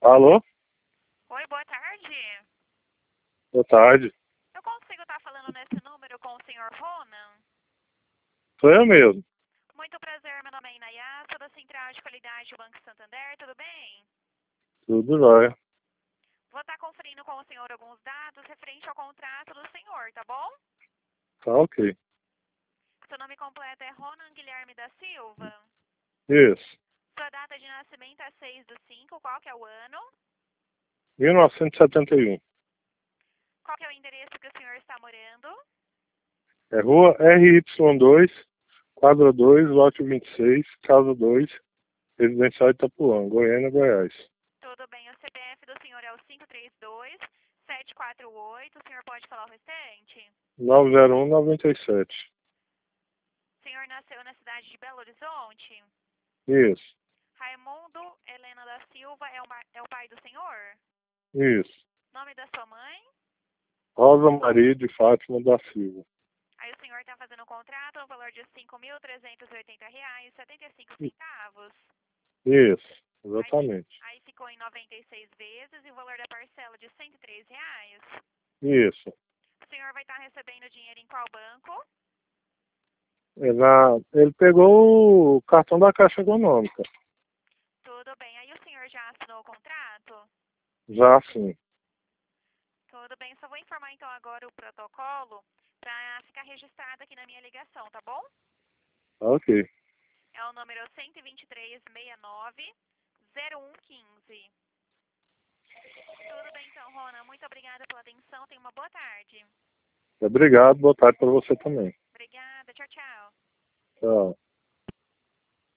Alô? Oi, boa tarde. Boa tarde. Eu consigo estar falando nesse número com o senhor Ronan? Sou eu mesmo. Muito prazer, meu nome é Inayá, sou da Central de Qualidade do Banco Santander, tudo bem? Tudo jóia. Vou estar conferindo com o senhor alguns dados referente ao contrato do senhor, tá bom? Tá ok. Seu nome completo é Ronan Guilherme da Silva. Isso. Sua data de nascimento é 6/5, qual que é o ano? 1971. Qual que é o endereço que o senhor está morando? É rua RY2, quadra 2, lote 26, casa 2, residencial Itapuã, Goiânia, Goiás. Tudo bem, o CPF do senhor é o 532-748, o senhor pode falar o restante? 90197. O senhor nasceu na cidade de Belo Horizonte? Isso. Raimundo Helena da Silva é o pai do senhor? Isso. Nome da sua mãe? Rosa Maria de Fátima da Silva. Aí o senhor está fazendo um contrato no valor de R$ 5.380,75. Isso. Aí, Exatamente. aí ficou em 96 vezes e o valor da parcela de R$ 103. Isso. O senhor vai estar recebendo dinheiro em qual banco? Ele pegou o cartão da Caixa Econômica. Tudo bem. Aí o senhor já assinou o contrato? Já sim. Tudo bem. Só vou informar então agora o protocolo para ficar registrado aqui na minha ligação, tá bom? Tá ok. É o número 12369-0115. Tudo bem então, Rona. Muito obrigada pela atenção. Tenha uma boa tarde. Obrigado. Boa tarde para você também. Obrigada. Tchau, tchau. Tchau.